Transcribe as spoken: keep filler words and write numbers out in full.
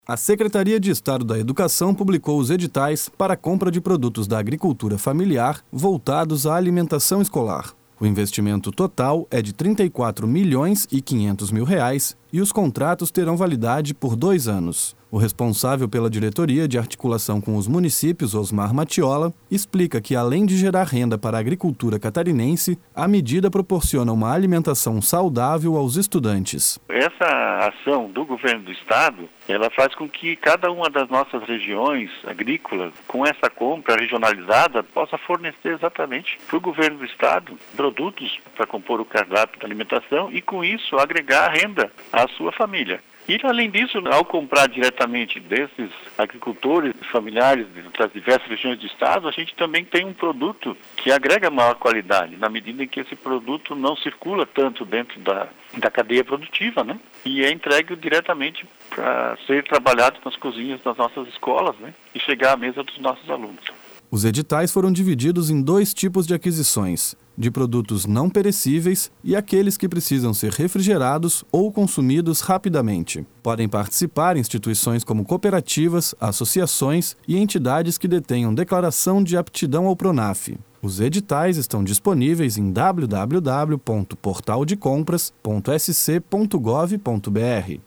A Secretaria de Estado da Educação publicou os editais para a compra de produtos da agricultura familiar voltados à alimentação escolar. O investimento total é de trinta e quatro milhões e quinhentos mil reais e os contratos terão validade por dois anos. O responsável pela diretoria de articulação com os municípios, Osmar Matiola, explica que, além de gerar renda para a agricultura catarinense, a medida proporciona uma alimentação saudável aos estudantes. Essa ação do governo do estado, ela faz com que cada uma das nossas regiões agrícolas, com essa compra regionalizada, possa fornecer exatamente para o governo do estado produtos para compor o cardápio da alimentação e, com isso, agregar renda à sua família. E, além disso, ao comprar diretamente desses agricultores familiares das diversas regiões do estado, a gente também tem um produto que agrega maior qualidade, na medida em que esse produto não circula tanto dentro da, da cadeia produtiva, né? E é entregue diretamente para ser trabalhado nas cozinhas das nossas escolas, né? E chegar à mesa dos nossos alunos. Os editais foram divididos em dois tipos de aquisições: de produtos não perecíveis e aqueles que precisam ser refrigerados ou consumidos rapidamente. Podem participar instituições como cooperativas, associações e entidades que detenham declaração de aptidão ao PRONAF. Os editais estão disponíveis em w w w ponto portal de compras ponto s c ponto gov ponto b r.